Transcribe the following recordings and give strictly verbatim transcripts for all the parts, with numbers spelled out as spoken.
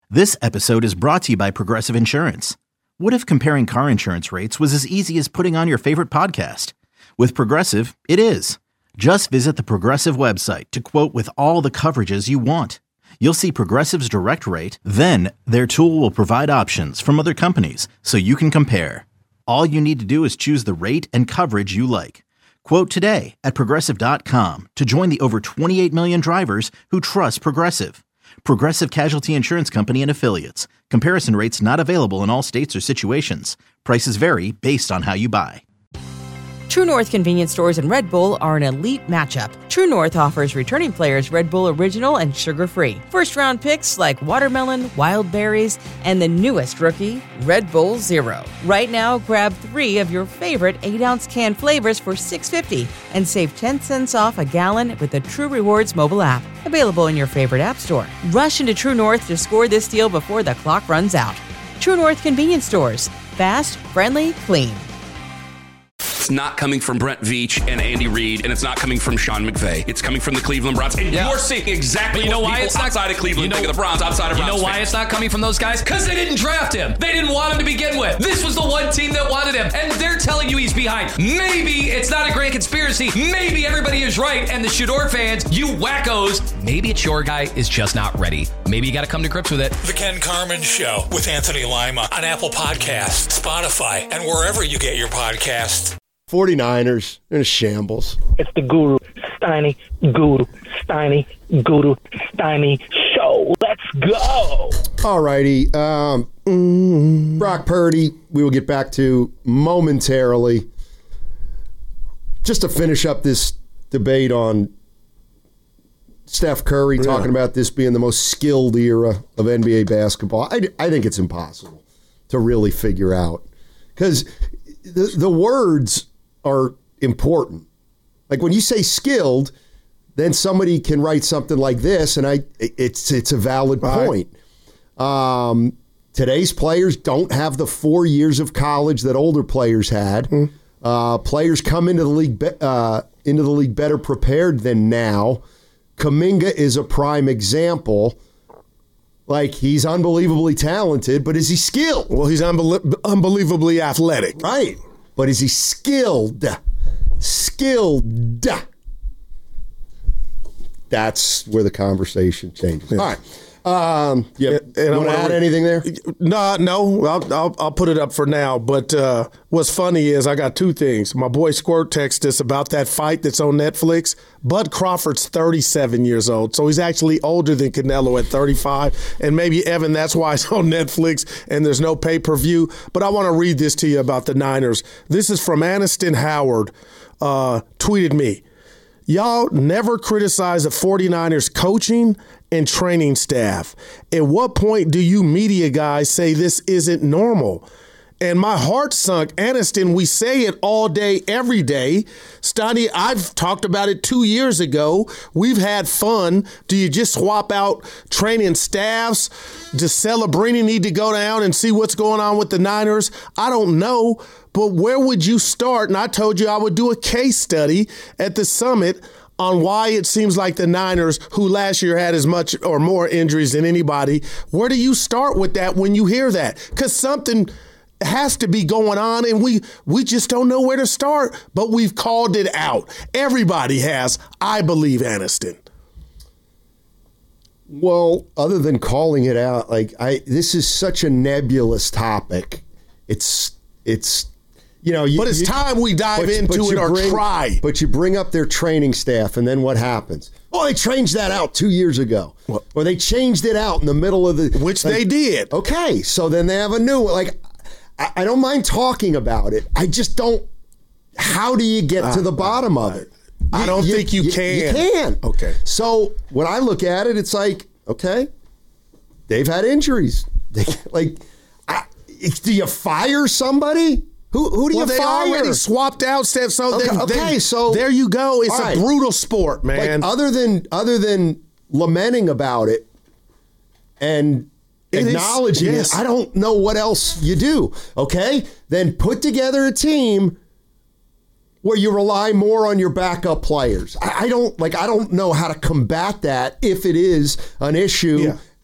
This episode is brought to you by Progressive Insurance. What if comparing car insurance rates was as easy as putting on your favorite podcast? With Progressive, it is. Just visit the Progressive website to quote with all the coverages you want. You'll see Progressive's direct rate, then their tool will provide options from other companies so you can compare. All you need to do is choose the rate and coverage you like. Quote today at progressive dot com to join the over twenty-eight million drivers who trust Progressive. Progressive Casualty Insurance Company and Affiliates. Comparison rates not available in all states or situations. Prices vary based on how you buy. True North convenience stores and Red Bull are an elite matchup. True North offers returning players Red Bull Original and sugar-free. First-round picks like watermelon, wild berries, and the newest rookie, Red Bull Zero. Right now, grab three of your favorite eight-ounce can flavors for six dollars and fifty cents and save ten cents off a gallon with the True Rewards mobile app. Available in your favorite app store. Rush into True North to score this deal before the clock runs out. True North convenience stores. Fast, friendly, clean. It's not coming from Brent Veach and Andy Reid, and it's not coming from Sean McVay. It's coming from the Cleveland Browns. And yeah. you're seeing exactly you know what why people it's outside not, of Cleveland you know, think of the Browns, outside of You Browns know why fans. It's not coming from those guys? Because they didn't draft him. They didn't want him to begin with. This was the one team that wanted him, and they're telling you he's behind. Maybe it's not a grand conspiracy. Maybe everybody is right, and the Shador fans, you wackos, maybe it's your guy is just not ready. Maybe you got to come to grips with it. The Ken Carman Show with Anthony Lima on Apple Podcasts, Spotify, and wherever you get your podcasts. forty-niners in a shambles. It's the Guru Steiny Guru Steiny Guru Steiny Show. Let's go. All righty. Um, mm, Brock Purdy, we will get back to momentarily. Just to finish up this debate on Steph Curry, yeah. talking about this being the most skilled era of N B A basketball. I, I think it's impossible to really figure out. Because the, the words are important. Like when you say skilled, then somebody can write something like this, and I it's it's a valid point. Right. Um, today's players don't have the four years of college that older players had. Mm. Uh, players come into the league be, uh, into the league better prepared than now. Kuminga is a prime example. Like, he's unbelievably talented, but is he skilled? Well, he's unbe- unbelievably athletic. Right. But is he skilled? Skilled. That's where the conversation changes. Yeah. All right. Um, yeah, and, and want to add re- anything there? No, no. I'll, I'll I'll put it up for now. But uh, what's funny is I got two things. My boy Squirt texted us about that fight that's on Netflix. Bud Crawford's thirty-seven years old, so he's actually older than Canelo at thirty-five. And maybe, Evan, that's why it's on Netflix and there's no pay-per-view. But I want to read this to you about the Niners. This is from Aniston Howard, uh, tweeted me. Y'all never criticize the forty-niners coaching and training staff. At what point do you media guys say this isn't normal? And my heart sunk. Aniston, we say it all day, every day. Stoney, I've talked about it two years ago. We've had fun. Do you just swap out training staffs? Does Celebrini need to go down and see what's going on with the Niners? I don't know. But where would you start? And I told you I would do a case study at the summit on why it seems like the Niners, who last year had as much or more injuries than anybody, where do you start with that when you hear that? Because something has to be going on, and we we just don't know where to start, but we've called it out. Everybody has, I believe, Aniston. Well, other than calling it out, like I, this is such a nebulous topic. It's it's. You know, you, but it's you, time we dive but, into but it or bring, try. But you bring up their training staff, and then what happens? Oh, they changed that out two years ago. What? Or they changed it out in the middle of the... Which like, they did. Okay, so then they have a new one. Like, I, I don't mind talking about it. I just don't... How do you get uh, to the bottom uh, of it? I don't you, think you, you can. You can. Okay. So when I look at it, it's like, okay, they've had injuries. They, like, I, do you fire somebody? Who who do well, you they fire? already swapped out Steph. So okay, they, okay, they, so there you go. It's right. a brutal sport, man. Like, other than other than lamenting about it and it acknowledging is, yes. it, I don't know what else you do. Okay, then put together a team where you rely more on your backup players. I, I don't like. I don't know how to combat that if it is an issue. Yeah.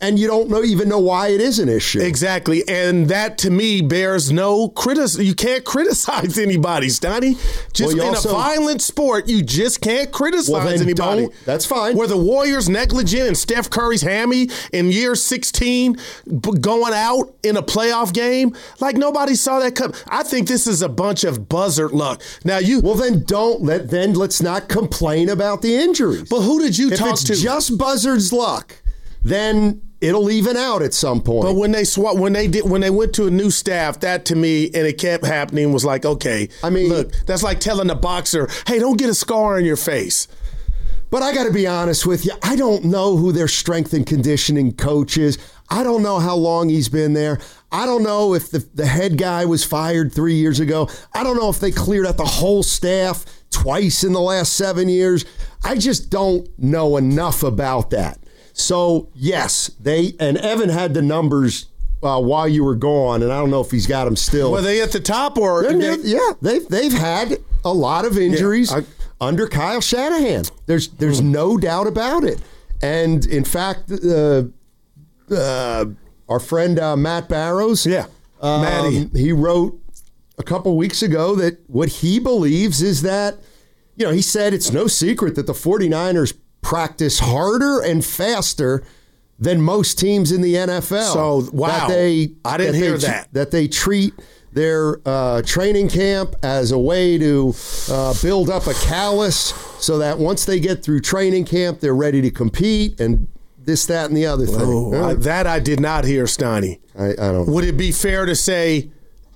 and you don't know even know why it is an issue. Exactly. And that, to me, bears no criticism. You can't criticize anybody, Stoney. Just well, in also, a violent sport, you just can't criticize well, then anybody. Don't, that's fine. Were the Warriors negligent and Steph Curry's hammy in year sixteen going out in a playoff game? Like, nobody saw that come. I think this is a bunch of buzzard luck. Now, you. Well, then don't let, then let's not complain about the injuries. But who did you if talk it's to? Just buzzard's luck, then it'll even out at some point. But when they swap, when they did, when they went to a new staff, that to me, and it kept happening, was like, okay. I mean, look, that's like telling a boxer, hey, don't get a scar on your face. But I got to be honest with you, I don't know who their strength and conditioning coach is. I don't know how long he's been there. I don't know if the, the head guy was fired three years ago. I don't know if they cleared out the whole staff twice in the last seven years. I just don't know enough about that. So, yes, they and Evan had the numbers uh, while you were gone, and I don't know if he's got them still. Were they at the top or? They, yeah, they've, they've had a lot of injuries yeah, I, under Kyle Shanahan. There's there's hmm. no doubt about it. And, in fact, uh, uh, our friend uh, Matt Barrows, yeah, um, Matty. he wrote a couple weeks ago that what he believes is that, you know, he said it's no secret that the 49ers practice harder and faster than most teams in the N F L. So, wow. That they, I didn't that hear they, that. That they treat their uh, training camp as a way to uh, build up a callus so that once they get through training camp, they're ready to compete and this, that, and the other thing. Oh, right? I, that I did not hear, Stoney. I, I don't Would it be fair to say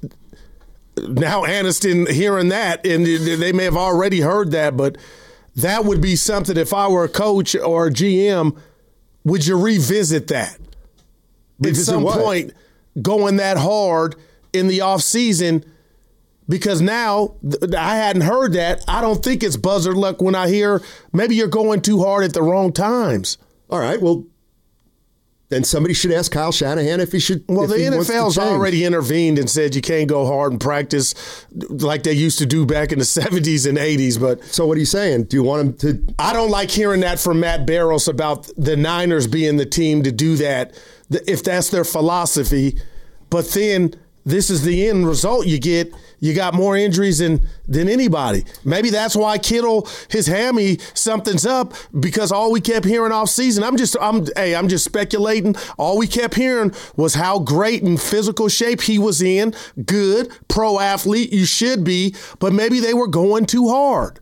now Aniston hearing that, and they may have already heard that, but that would be something, if I were a coach or a G M, would you revisit that? Revisit At some what? point, going that hard in the offseason, because now I hadn't heard that. I don't think it's buzzard luck when I hear maybe you're going too hard at the wrong times. All right, well, then somebody should ask Kyle Shanahan if he should. Well, if the he N F L's already intervened and said you can't go hard in practice like they used to do back in the seventies and eighties. But so what are you saying? Do you want him to? I don't like hearing that from Matt Barrows about the Niners being the team to do that if that's their philosophy. But then this is the end result you get. You got more injuries than, than anybody. Maybe that's why Kittle, his hammy, something's up, because all we kept hearing off season, I'm just, I'm, hey, I'm just speculating. All we kept hearing was how great in physical shape he was in. Good, pro athlete, you should be, but maybe they were going too hard.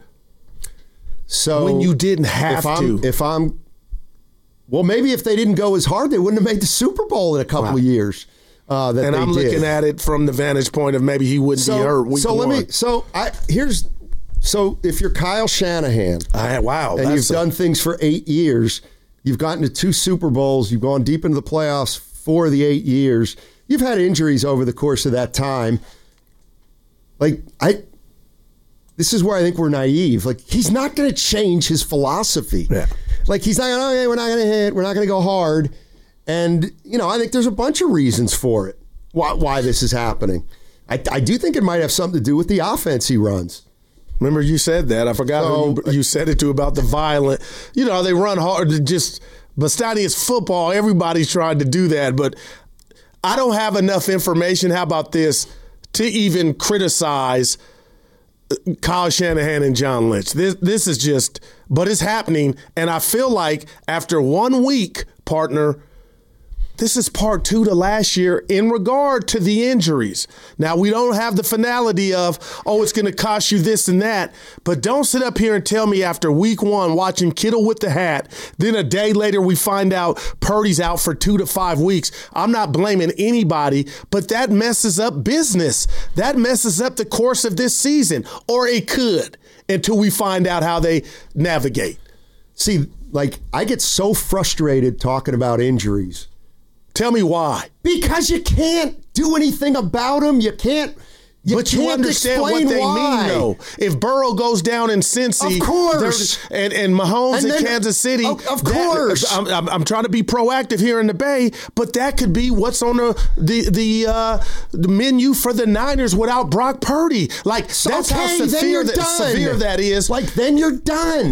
So when you didn't have if I'm, to. If I'm, well, maybe if they didn't go as hard, they wouldn't have made the Super Bowl in a couple wow. of years. Uh, that and they I'm did. looking at it from the vantage point of maybe he wouldn't so, be hurt week so one. let me. So I here's. So if you're Kyle Shanahan, I, wow, and you've a, done things for eight years, you've gotten to two Super Bowls, you've gone deep into the playoffs for the eight years. You've had injuries over the course of that time. Like I, this is where I think we're naive. Like he's not going to change his philosophy. Yeah. Like he's not. Oh, hey, we're not going to hit. We're not going to go hard. And, you know, I think there's a bunch of reasons for it, why, why this is happening. I, I do think it might have something to do with the offense he runs. Remember you said that. I forgot so, who you, you said it to about the violent. You know, they run hard to just – Bastani is football. Everybody's trying to do that. But I don't have enough information, how about this, to even criticize Kyle Shanahan and John Lynch. This, this is just – but it's happening. And I feel like after one week, partner – this is part two to last year in regard to the injuries. Now, we don't have the finality of, oh, it's going to cost you this and that. But don't sit up here and tell me after week one watching Kittle with the hat, then a day later we find out Purdy's out for two to five weeks. I'm not blaming anybody, but that messes up business. That messes up the course of this season, or it could, until we find out how they navigate. See, like, I get so frustrated talking about injuries. Tell me why. Because you can't do anything about them. You can't. You but can't you understand what they why. mean, though. If Burrow goes down in Cincy, of course, and and Mahomes and in then, Kansas City, of, of course. That, I'm, I'm, I'm trying to be proactive here in the Bay, but that could be what's on the the the, uh, the menu for the Niners without Brock Purdy. Like that's okay, how severe that, severe that is. Like then you're done.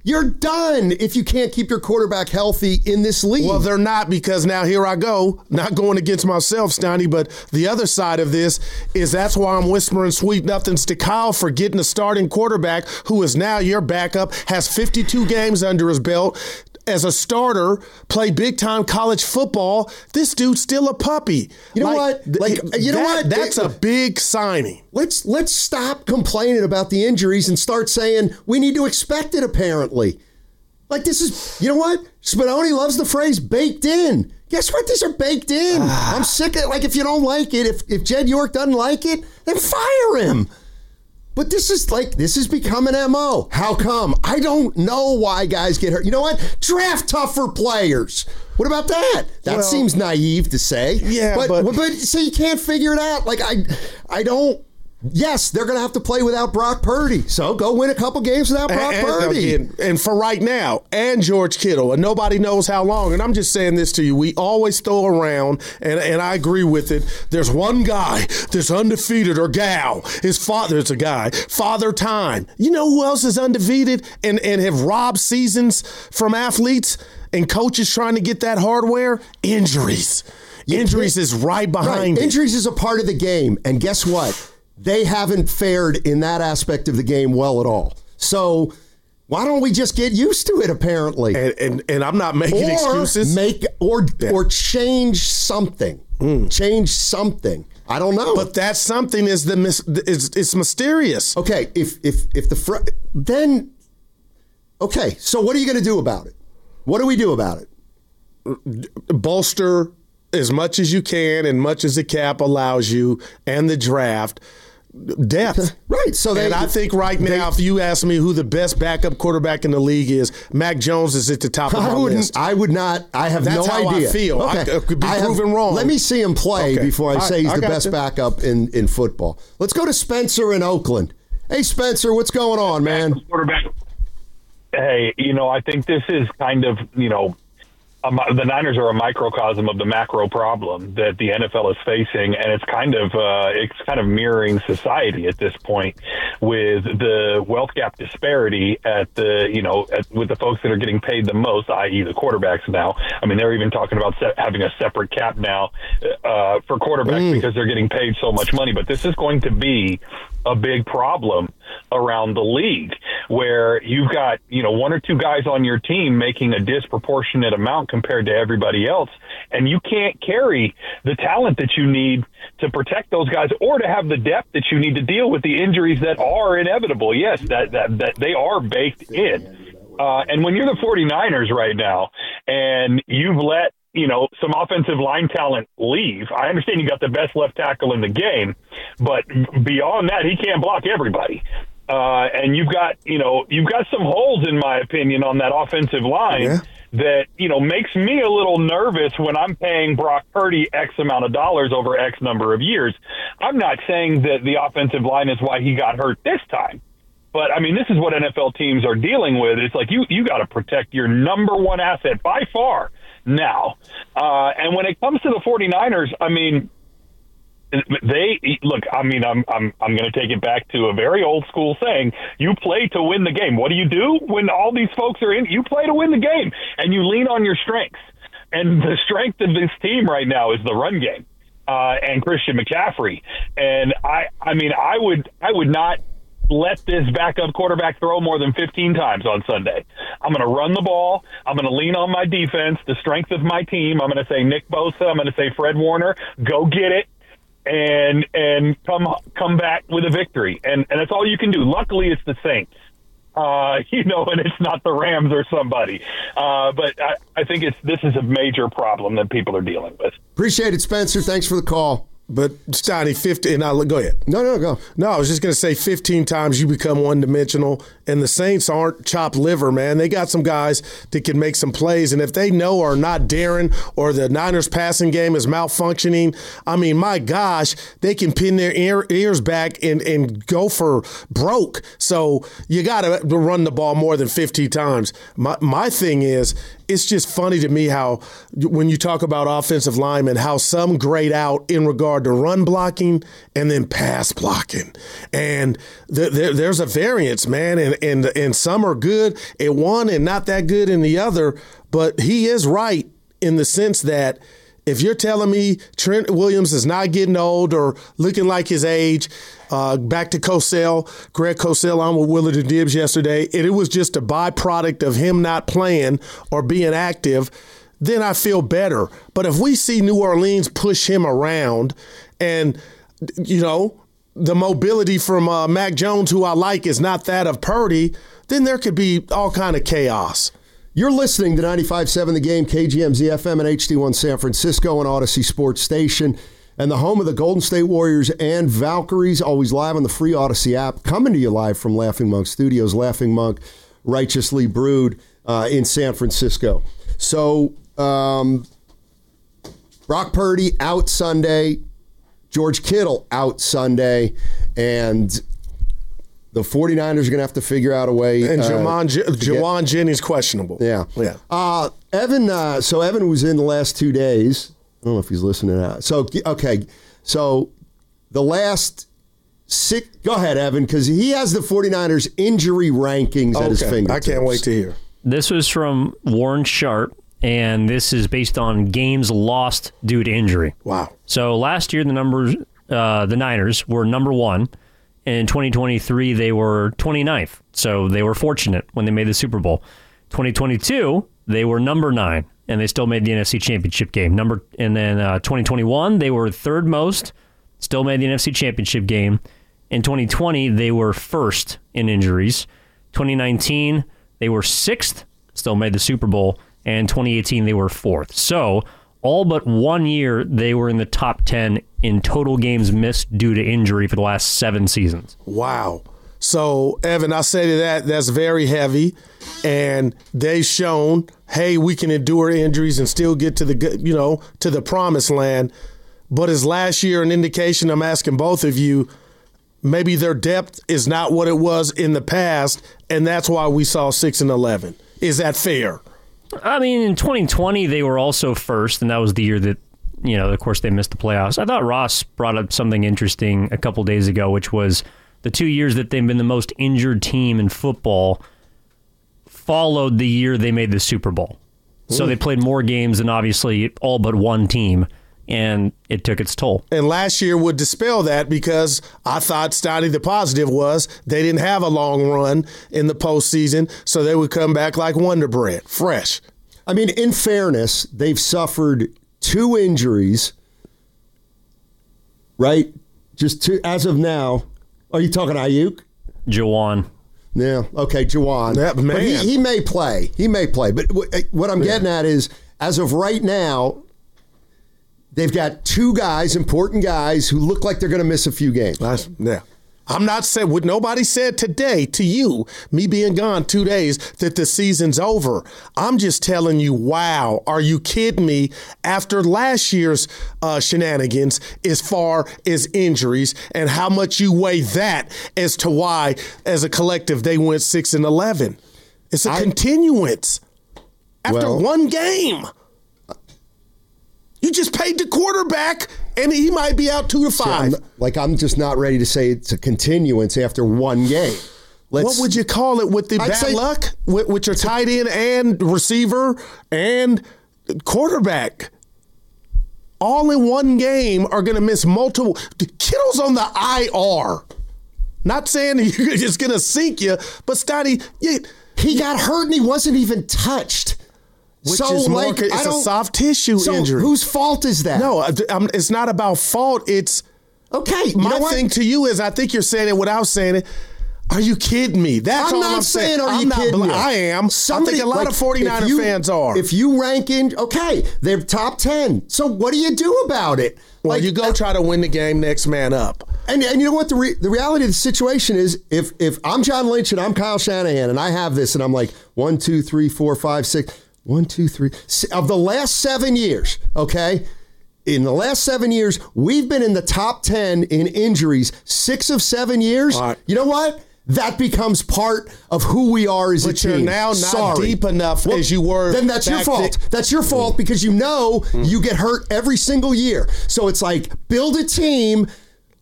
You're done if you can't keep your quarterback healthy in this league. Well, they're not, because now here I go, not going against myself, Steiny, but the other side of this is that's why I'm whispering sweet nothings to Kyle for getting a starting quarterback who is now your backup, has fifty-two games under his belt. As a starter, play big-time college football. This dude's still a puppy. You know like, what? Like, th- you know that, what? That's it, a big signing. Let's let's stop complaining about the injuries and start saying we need to expect it, apparently. Like, this is, you know what? Spinoni loves the phrase baked in. Guess what? These are baked in. I'm sick of it. Like, if you don't like it, if, if Jed York doesn't like it, then fire him. But this is like, this has become an M O. How come? I don't know why guys get hurt. You know what? Draft tougher players. What about that? That well, seems naive to say. Yeah, but, but, but so you can't figure it out. Like, I, I don't. Yes, they're going to have to play without Brock Purdy. So go win a couple games without Brock and, Purdy. And, and for right now, and George Kittle, and nobody knows how long. And I'm just saying this to you. We always throw around, and, and I agree with it. There's one guy that's undefeated, or gal. His father, it's a guy. Father Time. You know who else is undefeated and, and have robbed seasons from athletes and coaches trying to get that hardware? Injuries. Injuries is right behind right. it. Injuries is a part of the game. And guess what? They haven't fared in that aspect of the game well at all. So why don't we just get used to it, apparently? And and, and I'm not making or excuses. Make or yeah. or change something. Mm. Change something. I don't know. But that something is the mis- is it's mysterious. Okay, if if if the fr- then okay. So what are you going to do about it? What do we do about it? Bolster as much as you can, and much as the cap allows you, and the draft. Depth. Right. So they, and I think right they, now, if you ask me who the best backup quarterback in the league is, Mac Jones is at the top of my I wouldn't, list. I would not. I have That's no how idea. I feel. Okay. I, I could be I proven have, wrong. Let me see him play okay. before I say I, he's I the best you. backup in, in football. Let's go to Spencer in Oakland. Hey, Spencer, what's going on, man? Quarterback. Hey, you know, I think this is kind of, you know, A, the Niners are a microcosm of the macro problem that the N F L is facing, and it's kind of uh, it's kind of mirroring society at this point with the wealth gap disparity at the you know at, with the folks that are getting paid the most, that is, the quarterbacks now. I mean, they're even talking about se- having a separate cap now uh, for quarterbacks mm. because they're getting paid so much money. But this is going to be a big problem around the league, where you've got, you know, one or two guys on your team making a disproportionate amount compared to everybody else, and you can't carry the talent that you need to protect those guys, or to have the depth that you need to deal with the injuries that are inevitable. Yes, that that, that they are baked in. Uh, and when you're the 49ers right now, and you've let you know, some offensive line talent leave. I understand you got the best left tackle in the game, but beyond that, he can't block everybody. Uh, and you've got, you know, you've got some holes, in my opinion, on that offensive line yeah. that, you know, makes me a little nervous when I'm paying Brock Purdy X amount of dollars over X number of years. I'm not saying that the offensive line is why he got hurt this time. But, I mean, this is what N F L teams are dealing with. It's like you, you got to protect your number one asset by far now. Uh, and when it comes to the 49ers, I mean, they look, I mean, I'm I'm I'm going to take it back to a very old school saying, you play to win the game. What do you do when all these folks are in? You play to win the game, and you lean on your strengths. And the strength of this team right now is the run game uh, and Christian McCaffrey. And I, I mean, I would I would not let this backup quarterback throw more than fifteen times on Sunday. I'm going to run the ball. I'm going to lean on my defense, the strength of my team. I'm going to say Nick Bosa. I'm going to say Fred Warner. Go get it and and come come back with a victory. And and that's all you can do. Luckily, it's the Saints. Uh, you know, and it's not the Rams or somebody. Uh, but I, I think it's this is a major problem that people are dealing with. Appreciate it, Spencer. Thanks for the call. But, Steiny, fifteen, and I'll go ahead. No, no, go. No, I was just going to say fifteen times you become one-dimensional, and the Saints aren't chopped liver, man. They got some guys that can make some plays, and if they know or not daring or the Niners passing game is malfunctioning, I mean, my gosh, they can pin their ear, ears back and, and go for broke. So you got to run the ball more than fifteen times. My, my thing is, it's just funny to me how when you talk about offensive linemen, how some grade out in regard to run blocking and then pass blocking. And th- th- there's a variance, man. And, and and some are good at one and not that good in the other. But he is right in the sense that if you're telling me Trent Williams is not getting old or looking like his age, uh, back to Cosell, Greg Cosell on with Willard and Dibbs yesterday, and it was just a byproduct of him not playing or being active, then I feel better. But if we see New Orleans push him around and, you know, the mobility from uh, Mac Jones, who I like, is not that of Purdy, then there could be all kind of chaos. You're listening to ninety-five point seven The Game, K G M Z F M and H D one San Francisco and Odyssey Sports Station, and the home of the Golden State Warriors and Valkyries, always live on the free Odyssey app, coming to you live from Laughing Monk Studios, Laughing Monk, righteously brewed uh, in San Francisco. So, um, Brock Purdy out Sunday, George Kittle out Sunday, and the 49ers are going to have to figure out a way. And uh, Jawan, J- Jawan Jennings questionable. Yeah. Yeah. Uh, Evan, uh, so Evan was in the last two days. I don't know if he's listening now. So, okay. So the last six, go ahead, Evan, because he has the 49ers injury rankings okay. at his fingertips. I can't wait to hear. This was from Warren Sharp, and this is based on games lost due to injury. Wow. So last year, the numbers, uh, the Niners were number one. In twenty twenty-three, they were twenty-ninth, so they were fortunate when they made the Super Bowl. twenty twenty-two, they were number nine, and they still made the N F C Championship game. Number, and then uh, twenty twenty-one, they were third most, still made the N F C Championship game. In twenty twenty, they were first in injuries. twenty nineteen, they were sixth, still made the Super Bowl. And twenty eighteen, they were fourth. So all but one year, they were in the top ten in total games missed due to injury for the last seven seasons. Wow. So, Evan, I say to that, that's very heavy. And they've shown, hey, we can endure injuries and still get to the, you know, to the promised land. But is last year an indication? I'm asking both of you, maybe their depth is not what it was in the past, and that's why we saw six and eleven. Is that fair? I mean, in twenty twenty, they were also first, and that was the year that, you know, of course, they missed the playoffs. I thought Ross brought up something interesting a couple days ago, which was the two years that they've been the most injured team in football followed the year they made the Super Bowl. So they played more games than obviously all but one team, and it took its toll. And last year would dispel that because I thought, Stotty, the positive was they didn't have a long run in the postseason, so they would come back like Wonder Bread, fresh. I mean, in fairness, they've suffered two injuries, right? Just two, as of now. Are you talking Ayuk? Jawan. Yeah, okay, Jawan. That man. But he, he may play. He may play. But w- what I'm getting Yeah. at is, as of right now, they've got two guys, important guys, who look like they're going to miss a few games. That's, yeah. I'm not saying what nobody said today to you, me being gone two days, that the season's over. I'm just telling you, wow, are you kidding me? After last year's uh, shenanigans, as far as injuries, and how much you weigh that as to why, as a collective, they went six and eleven. It's a I, continuance after well, one game. You just paid the quarterback, and he might be out two to five. See, I'm, like, I'm just not ready to say it's a continuance after one game. Let's, what would you call it with the I'd bad say, luck? With, with your tight end and receiver and quarterback. All in one game are going to miss multiple. Kittle's on the I R. Not saying it's going to sink you, but Stotty, you, he got hurt and he wasn't even touched. Which so, is more, like, it's a soft tissue so injury. Whose fault is that? No, I'm, it's not about fault. It's okay. You my know thing to you is, I think you're saying it without saying it. Are you kidding me? That's I'm all not I'm saying. saying. Are I'm you not kidding bl- me? I am. Somebody, I think a lot like, of 49er you, fans are. If you rank in, okay, they're top ten. So what do you do about it? Well, like, you go try to win the game, next man up. And and you know what the re- the reality of the situation is, if if I'm John Lynch and I'm Kyle Shanahan and I have this and I'm like one, two, three, four, five, six. One, two, three. Of the last seven years, okay? In the last seven years, we've been in the top ten in injuries. Six of seven years. Right. You know what? That becomes part of who we are as but a team. But you're now not Sorry. deep enough well, as you were. Then that's your fault. Th- that's your fault because you know mm. you get hurt every single year. So it's like, build a team.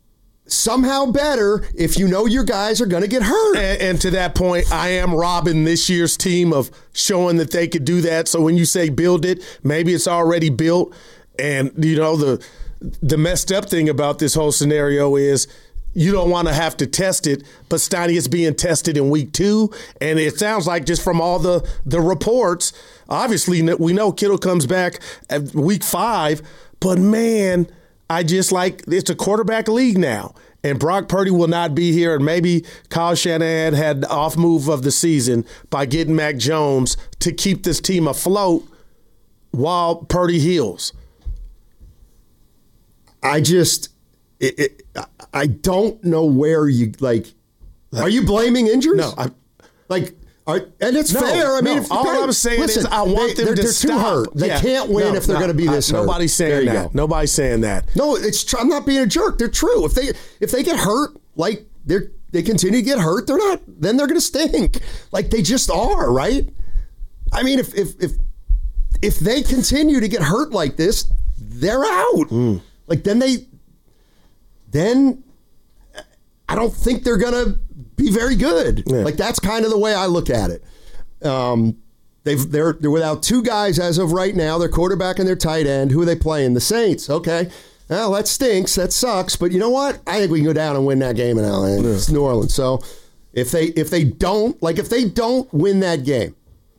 somehow better if you know your guys are going to get hurt. And, and to that point, I am robbing this year's team of showing that they could do that. So when you say build it, maybe it's already built. And, you know, the the messed up thing about this whole scenario is you don't want to have to test it, but Steiny is being tested in week two. And it sounds like just from all the, the reports, obviously we know Kittle comes back at week five, but man, I just like it's a quarterback league now. And Brock Purdy will not be here. And maybe Kyle Shanahan had the off move of the season by getting Mac Jones to keep this team afloat while Purdy heals. I just, it, it, I don't know where you, like, are you blaming injuries? No. I, like, are, and it's no, fair. I mean, no, if, all okay, I'm saying listen, is I want they, them they're, to they're stop. too hurt. They Yeah. can't win no, if they're no, going to be this I, hurt. Nobody's saying that. Go. Nobody's saying that. No, it's. Tr- I'm not being a jerk. They're true. If they if they get hurt, like they're they continue to get hurt, they're not. Then they're going to stink. Like they just are, right? I mean, if if if if they continue to get hurt like this, they're out. Mm. Like then they. Then I don't think they're going to be very good. Yeah. Like that's kind of the way I look at it. Um, they've they're they're without two guys as of right now. Their quarterback and their tight end. Who are they playing? The Saints. Okay, well that stinks. That sucks. But you know what? I think we can go down and win that game in L A. Yeah. It's New Orleans. So if they if they don't like if they don't win that game,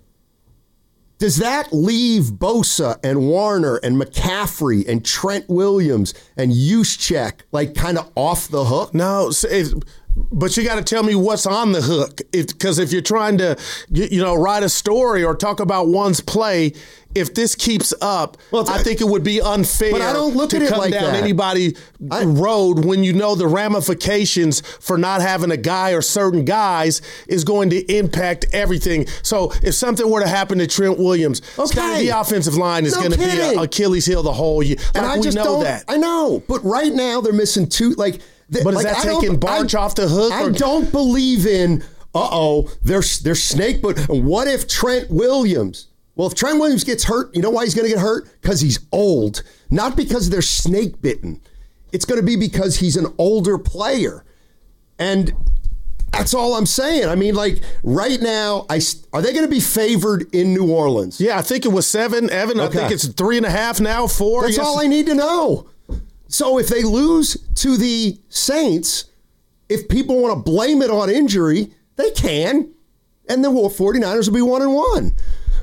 does that leave Bosa and Warner and McCaffrey and Trent Williams and Juszczyk like kind of off the hook? No, but you got to tell me what's on the hook. Because if, if you're trying to, you know, write a story or talk about one's play, if this keeps up, well, I think it would be unfair but I don't look to at it come like down that. anybody's road when you know the ramifications for not having a guy or certain guys is going to impact everything. So if something were to happen to Trent Williams, okay. the offensive line is no going to be an Achilles heel the whole year. Like and I we just know don't, that. I know, but right now they're missing two. Like, th- but is like, that I taking Barge off the hook? I or? don't believe in. Uh oh, they're they're snake. But what if Trent Williams? Well, if Trent Williams gets hurt, you know why he's going to get hurt? Because he's old. Not because they're snake bitten. It's going to be because he's an older player. And that's all I'm saying. I mean, like, right now, I are they going to be favored in New Orleans? Yeah, I think it was seven, Evan. Okay. I think it's three and a half now, four. That's yes. all I need to know. So if they lose to the Saints, if people want to blame it on injury, they can. And the 49ers will be one and one.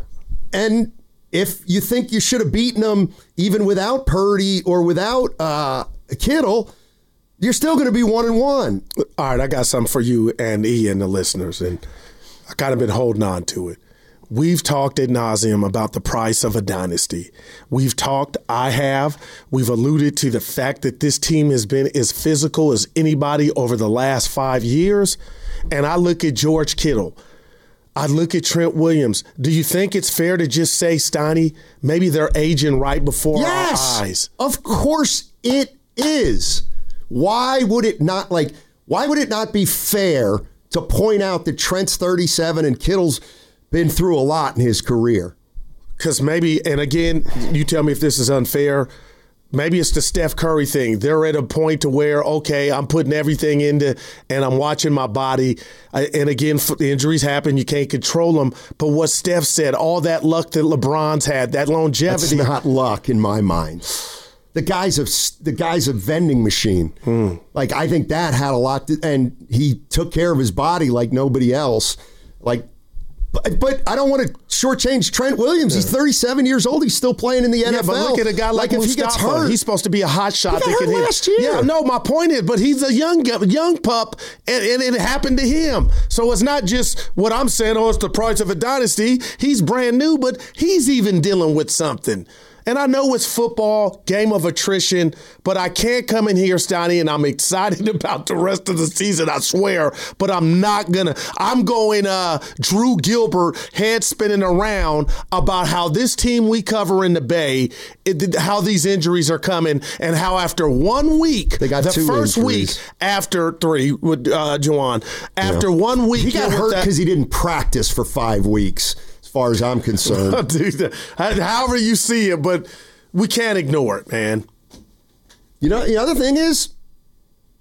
And if you think you should have beaten them even without Purdy or without uh, Kittle, you're still going to be one and one. All right, I got something for you and E and the listeners, and I kind of been holding on to it. We've talked ad nauseum about the price of a dynasty. We've talked, I have, we've alluded to the fact that this team has been as physical as anybody over the last five years. And I look at George Kittle. I look at Trent Williams. Do you think it's fair to just say, Steiny, maybe they're aging right before yes, our eyes? Of course it is. Why would it not, like, why would it not be fair to point out that Trent's thirty-seven and Kittle's been through a lot in his career? Because maybe, and again, you tell me if this is unfair, maybe it's the Steph Curry thing. They're at a point to where, okay, I'm putting everything into, and I'm watching my body. And again, injuries happen. You can't control them. But what Steph said, all that luck that LeBron's had, that longevity. That's not luck in my mind. The guy's a, the guy's a vending machine. Hmm. Like, I think that had a lot to, and he took care of his body like nobody else. Like, But, but I don't want to shortchange Trent Williams. Yeah. He's thirty-seven years old. He's still playing in the yeah, N F L. Yeah, but look at a guy like, like Mustafa. If he gets hurt, he's supposed to be a hot shot. He got that hurt can hit. last year. Yeah, no, my point is, but he's a young young pup, and, and it happened to him. So it's not just what I'm saying, oh, it's the price of a dynasty. He's brand new, but he's even dealing with something. And I know it's football, game of attrition, but I can't come in here, Steiny, and I'm excited about the rest of the season, I swear. But I'm not going to. I'm going uh, Drew Gilbert head spinning around about how this team we cover in the Bay, it, how these injuries are coming, and how after one week, they got the two first injuries. week after three with uh, Juwan, after yeah. one week. He got hurt because he didn't practice for five weeks. As far as I'm concerned. Dude, however you see it, but we can't ignore it, man. You know, the other thing is,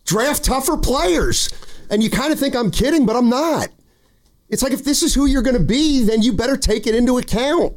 draft tougher players. And you kind of think I'm kidding, but I'm not. It's like if this is who you're going to be, then you better take it into account.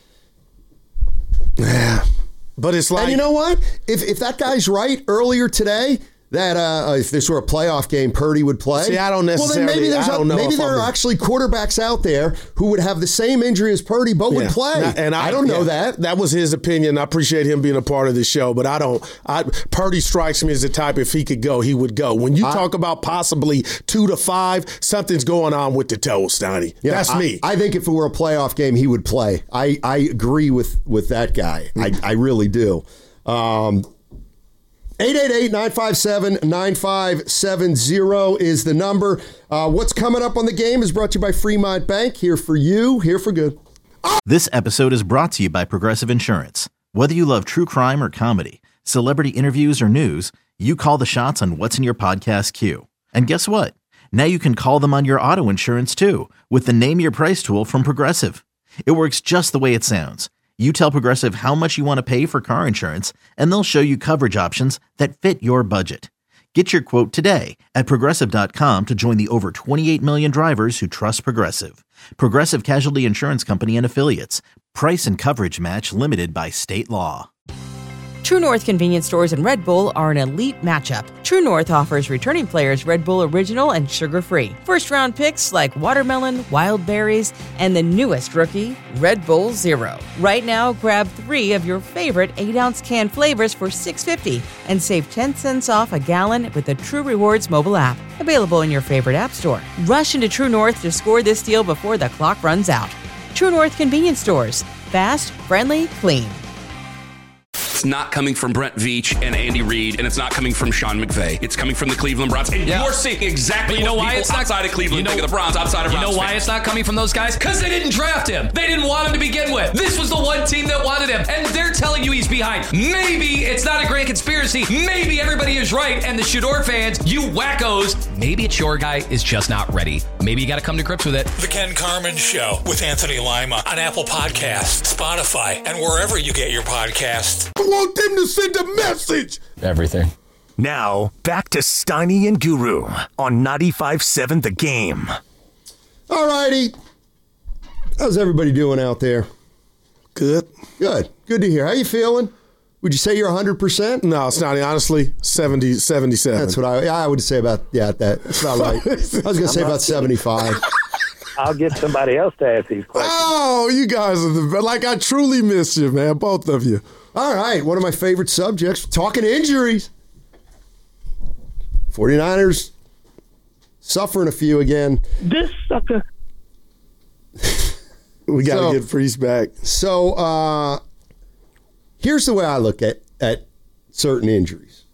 Yeah. But it's like... And you know what? If if that guy's right earlier today... That uh, if this were a playoff game, Purdy would play. See, I don't necessarily. Well, then maybe there's I don't know maybe there I'm are actually quarterbacks out there who would have the same injury as Purdy, but yeah. would play. And I, and I, I don't know yeah, that. That was his opinion. I appreciate him being a part of the show, but I don't. I, Purdy strikes me as the type. If he could go, he would go. When you I, talk about possibly two to five, something's going on with the toe, Steiny. Yeah, That's I, me. I think if it were a playoff game, he would play. I, I agree with with that guy. Mm. I I really do. Um, eight eight eight, nine five seven, nine five seven zero is the number. Uh, what's coming up on the game is brought to you by Fremont Bank. Here for you, here for good. Oh! This episode is brought to you by Progressive Insurance. Whether you love true crime or comedy, celebrity interviews or news, you call the shots on what's in your podcast queue. And guess what? Now you can call them on your auto insurance too with the Name Your Price tool from Progressive. It works just the way it sounds. You tell Progressive how much you want to pay for car insurance, and they'll show you coverage options that fit your budget. Get your quote today at Progressive dot com to join the over twenty-eight million drivers who trust Progressive. Progressive Casualty Insurance Company and Affiliates. Price and coverage match limited by state law. True North convenience stores and Red Bull are an elite matchup. True North offers returning players Red Bull Original and sugar-free. First-round picks like watermelon, wild berries, and the newest rookie, Red Bull Zero. Right now, grab three of your favorite eight-ounce can flavors for six dollars and fifty cents and save ten cents off a gallon with the True Rewards mobile app. Available in your favorite app store. Rush into True North to score this deal before the clock runs out. True North convenience stores. Fast, friendly, clean. It's not coming from Brent Veach and Andy Reid, and it's not coming from Sean McVay. It's coming from the Cleveland Browns. And yeah. you're seeing exactly you know what why people it's not, outside of Cleveland you know, think of the Browns, outside of You Browns know why fans. It's not coming from those guys? Because they didn't draft him. They didn't want him to begin with. This was the one team that wanted him, and they're telling you he's behind. Maybe it's not a grand conspiracy. Maybe everybody is right, and the Shador fans, you wackos, maybe it's your guy is just not ready. Maybe you got to come to grips with it. The Ken Carman Show with Anthony Lima on Apple Podcasts, Spotify, and wherever you get your podcasts. I want them to send a message. Everything. Now, back to Steiny and Guru on ninety-five point seven The Game. All righty. How's everybody doing out there? Good. Good. Good to hear. How you feeling? Would you say you're one hundred percent? No, Steiny, honestly, seventy, seventy-seven. That's what I, I would say about, yeah, that. That's about right. I was going to say about seventy-five. I'll get somebody else to ask these questions. Oh, you guys are the like I truly miss you, man, both of you. All right, one of my favorite subjects, talking injuries. forty-niners suffering a few again. This sucker. We got to so, get Freeze back. So uh, here's the way I look at, at certain injuries.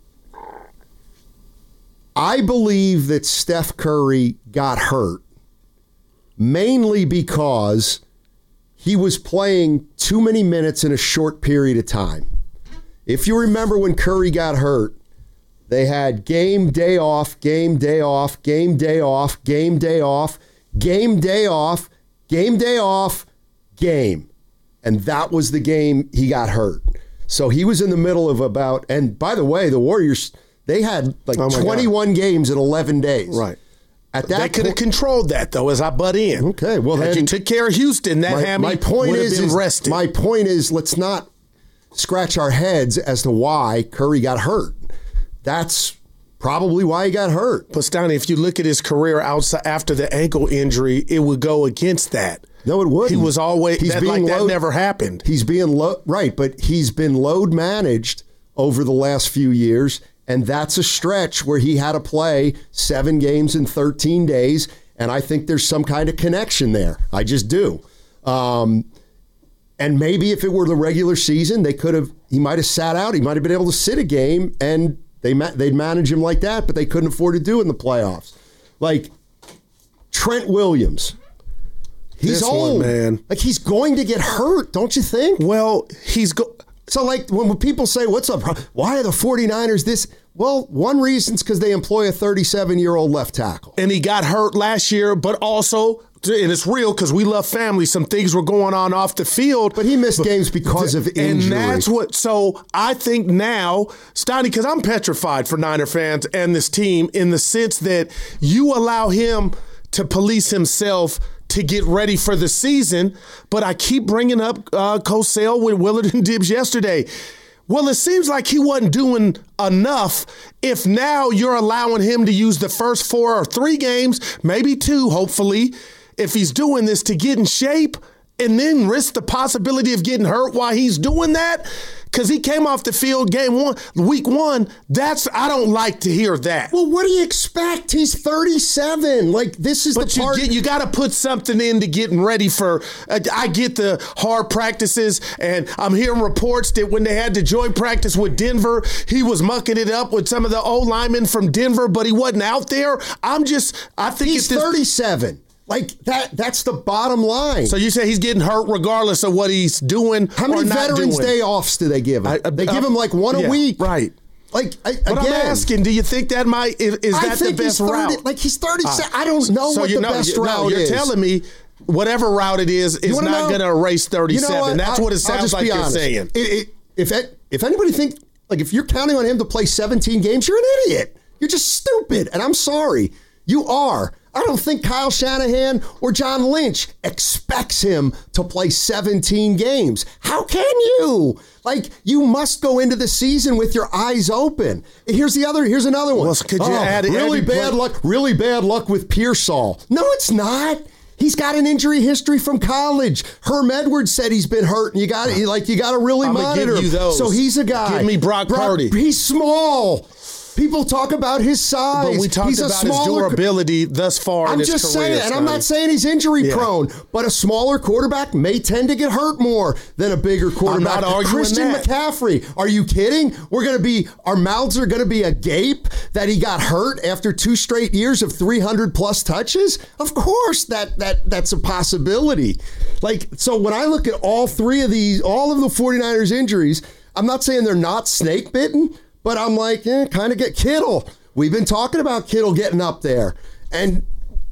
I believe that Steph Curry got hurt mainly because he was playing too many minutes in a short period of time. If you remember when Curry got hurt, they had game, day off, game, day off, game, day off, game, day off, game, day off, game, day off, game. And that was the game he got hurt. So he was in the middle of about, and by the way, the Warriors, they had like oh twenty-one God. games in eleven days. Right. At that they could have controlled that, though, as I butt in. Okay, well, Had then you took care of Houston, that my, hammy my point would have is, been is, rested. My point is, let's not scratch our heads as to why Curry got hurt. That's probably why he got hurt. But, Steiny, if you look at his career outside after the ankle injury, it would go against that. No, it wouldn't. He was always he's that, being like load, that never happened. He's being lo- right, but he's been load managed over the last few years, and that's a stretch where he had to play seven games in thirteen days, and I think there's some kind of connection there. I just do. Um, and maybe if it were the regular season, they could have. He might have sat out. He might have been able to sit a game, and they ma- they'd manage him like that, but they couldn't afford to do it in the playoffs. Like Trent Williams. He's this old, one, man. Like he's going to get hurt, don't you think? Well, he's go. So like when people say, "What's up? Why are the forty-niners this?" Well, one reason's because they employ a thirty-seven-year-old left tackle, and he got hurt last year. But also, and it's real because we love family. Some things were going on off the field. But he missed but, games because of injury. And that's what, so I think now, Steiny, because I'm petrified for Niner fans and this team in the sense that you allow him to police himself to get ready for the season. But I keep bringing up uh, Cosell with Willard and Dibbs yesterday. Well, it seems like he wasn't doing enough if now you're allowing him to use the first four or three games, maybe two, hopefully, if he's doing this to get in shape and then risk the possibility of getting hurt while he's doing that. Because he came off the field game one, week one. That's I don't like to hear that. Well, what do you expect? He's thirty-seven. Like, this is but the part. But you, you got to put something into getting ready for. Uh, I get the hard practices, and I'm hearing reports that when they had the joint practice with Denver, he was mucking it up with some of the old linemen from Denver, but he wasn't out there. I'm just, I think he's it's thirty-seven. Like, that that's the bottom line. So you say he's getting hurt regardless of what he's doing. How many or not Veterans doing? Day offs do they give him? I, I, they I, give him like one yeah, a week. Right. Like, I, but again, I'm asking, do you think that might, is, is I that think the best he's thirty, route? Like, he's thirty-seven. Uh, I don't know so what you the know, best you, route no, you're is. You're telling me whatever route it is is not going to erase thirty-seven. You know what? That's I'll, what it sounds like you're honest. saying. It, it, if it, if anybody think, like, if you're counting on him to play seventeen games, you're an idiot. You're just stupid. And I'm sorry. You are. I don't think Kyle Shanahan or John Lynch expects him to play seventeen games. How can you? Like, you must go into the season with your eyes open. Here's the other. Here's another one. Well, could you oh, add really add bad play- luck? Really bad luck with Pearsall. No, it's not. He's got an injury history from college. Herm Edwards said he's been hurt, and you got to like you got to really I'm monitor give you him. those. So he's a guy. Give me Brock, Brock Purdy. He's small. People talk about his size. But we talked he's about a smaller, his durability thus far I'm in his just career. saying, and I'm not saying he's injury yeah. prone, but a smaller quarterback may tend to get hurt more than a bigger quarterback. I'm not arguing Christian that. McCaffrey, are you kidding? We're going to be, our mouths are going to be agape that he got hurt after two straight years of three hundred plus touches? Of course, that that that's a possibility. Like, so when I look at all three of these, all of the 49ers injuries, I'm not saying they're not snake bitten, but I'm like, eh, kind of get Kittle. We've been talking about Kittle getting up there, and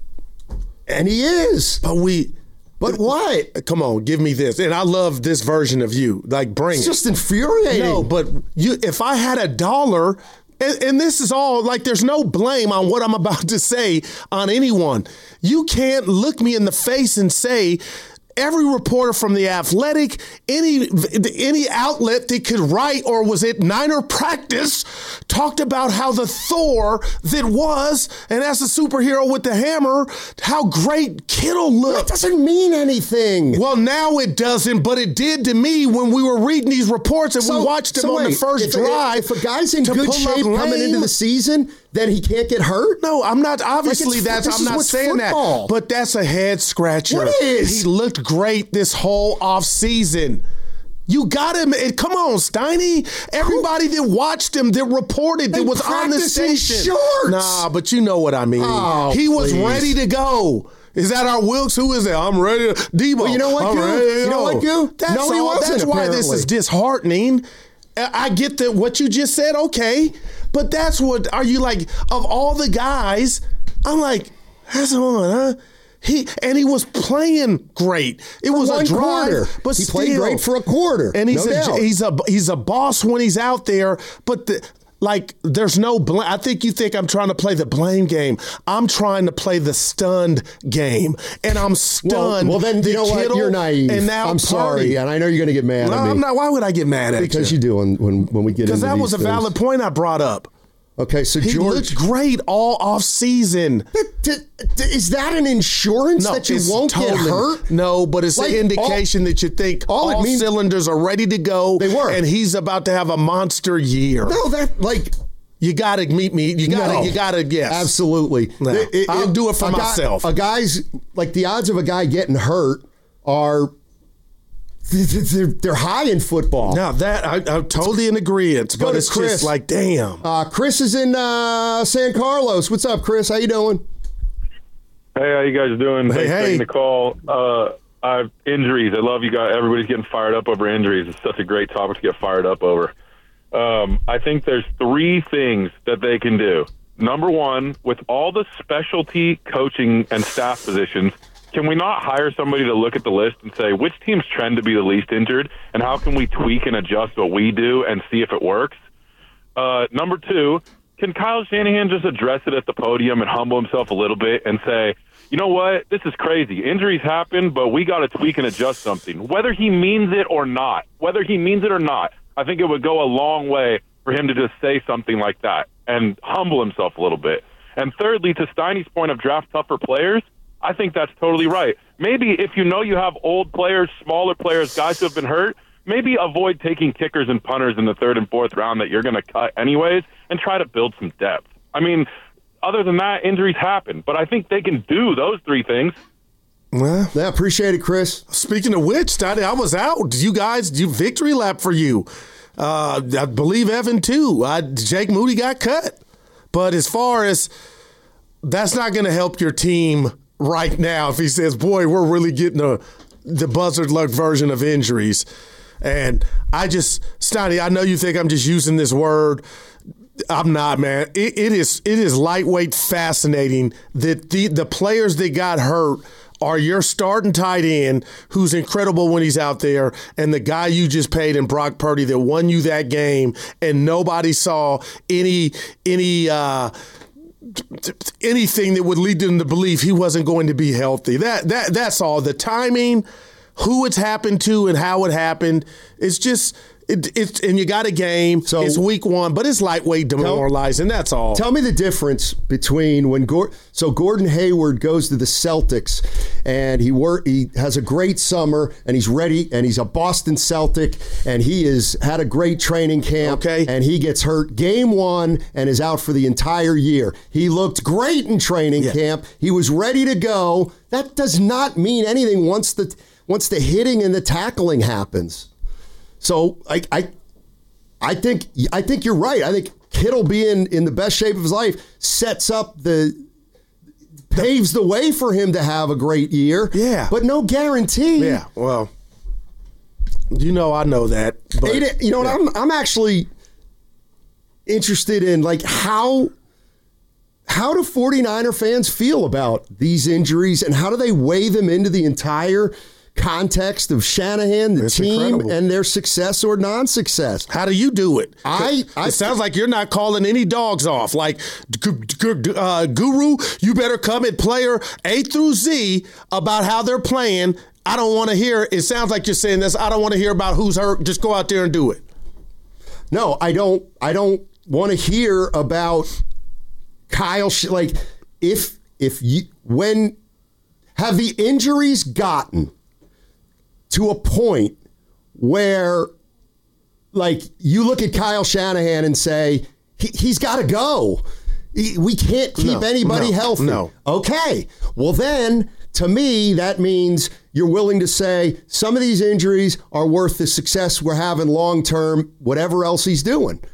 and he is. But we, but what? Come on, give me this. And I love this version of you. Like, bring it's it. It's just infuriating. No, but you. If I had a dollar, and, and this is all like, there's no blame on what I'm about to say on anyone. You can't look me in the face and say, every reporter from The Athletic, any any outlet that could write, or was it Niner Practice, talked about how the Thor that was, and as a superhero with the hammer, how great Kittle looked. That doesn't mean anything. Well, now it doesn't, but it did to me when we were reading these reports and so, we watched him so on wait, the first if, drive. If a guy's in good shape coming into the season, then he can't get hurt? No, I'm not. Obviously, like that's I'm not saying football. that. But that's a head scratcher. What is? He looked great this whole offseason. You got him. Come on, Steiny. Everybody that watched him, that reported, that was on the station. Shorts. Nah, but you know what I mean. Oh, he was please. ready to go. Is that our Wilkes? Who is that? I'm ready to. Debo. Well, you know what, I'm Goo? ready to You know go. what, Goo? That's No, he all. wasn't, That's why this apparently. is disheartening. I get that what you just said, okay. But that's what, are you like, of all the guys, I'm like, that's on, huh? He and he was playing great. It For was one a drive, quarter. but he still, played great for a quarter. And he's no a doubt. he's a he's a boss when he's out there. But the, like, there's no blame. I think you think I'm trying to play the blame game. I'm trying to play the stunned game, and I'm stunned. Well, well then you know what? Kittle You're naive. And now I'm sorry, and I know you're going to get mad no, at me. I'm not. Why would I get mad at you? Because you do when when, when we get into Because that these was a things. valid point I brought up. Okay, so He George looked great all off season. D- d- is that an insurance No, that you it's won't totally- get hurt? No, but it's Like, an indication all- that you think all all, it means- cylinders are ready to go. They were. And he's about to have a monster year. No, that like You got to meet me. You got to, No. you got to, yes. absolutely. No. It- it- I'll do it for a guy- myself. A guy's like the odds of a guy getting hurt are they're, they're high in football. Now that I, I'm totally in agreement, go but to it's Chris. just like, damn. Uh, Chris is in uh, San Carlos. What's up, Chris? How you doing? Hey, how you guys doing? Hey, Thanks for hey. taking the call. Uh, I have injuries. I love you guys. Everybody's getting fired up over injuries. It's such a great topic to get fired up over. Um, I think there's three things that they can do. Number one, with all the specialty coaching and staff positions, can we not hire somebody to look at the list and say which teams trend to be the least injured, and how can we tweak and adjust what we do and see if it works? Uh, number two, can Kyle Shanahan just address it at the podium and humble himself a little bit and say, you know what, this is crazy. Injuries happen, but we got to tweak and adjust something. Whether he means it or not, whether he means it or not, I think it would go a long way for him to just say something like that and humble himself a little bit. And thirdly, to Steiny's point of draft tougher players, I think that's totally right. Maybe if you know you have old players, smaller players, guys who have been hurt, maybe avoid taking kickers and punters in the third and fourth round that you're going to cut anyways and try to build some depth. I mean, other than that, injuries happen. But I think they can do those three things. Well, yeah, appreciate it, Chris. Speaking of which, Steiny, I was out. You guys, you victory lap for you. Uh, I believe Evan, too. Uh, Jake Moody got cut. But as far as that's not going to help your team right now if he says, boy, we're really getting a, the buzzard luck version of injuries. And I just, Steiny, I know you think I'm just using this word. I'm not, man. It, it is it is lightweight fascinating that the, the players that got hurt are your starting tight end, who's incredible when he's out there, and the guy you just paid in Brock Purdy that won you that game, and nobody saw any any uh, anything that would lead them to believe he wasn't going to be healthy. That that that's all. The timing, who it's happened to, and how it happened. It's just. It, it's and you got a game. So it's week one, but it's lightweight demoralizing. Tell, that's all. Tell me the difference between when Gordon. So Gordon Hayward goes to the Celtics, and he work. He has a great summer, and he's ready, and he's a Boston Celtic, and he has had a great training camp. Okay. And he gets hurt game one and is out for the entire year. He looked great in training yeah. camp. He was ready to go. That does not mean anything once the once the hitting and the tackling happens. So I, I, I think I think you're right. I think Kittle being in the best shape of his life sets up the paves the way for him to have a great year. Yeah, but no guarantee. Yeah, well, you know I know that. But, you know what? Yeah. I'm I'm actually interested in like how how do 49er fans feel about these injuries and how do they weigh them into the entire context of Shanahan, the it's team, incredible. And their success or non-success. How do you do it? I, I it sounds like you're not calling any dogs off. Like, uh, Guru, you better come at player A through Z about how they're playing. I don't want to hear. It sounds like you're saying this. I don't want to hear about who's hurt. Just go out there and do it. No, I don't. I don't want to hear about Kyle. Like, if if you when have the injuries gotten to a point where, like, you look at Kyle Shanahan and say, he, he's got to go. He, we can't keep no, anybody no, healthy. No. Okay. Well, then, to me, that means you're willing to say some of these injuries are worth the success we're having long-term, whatever else he's doing.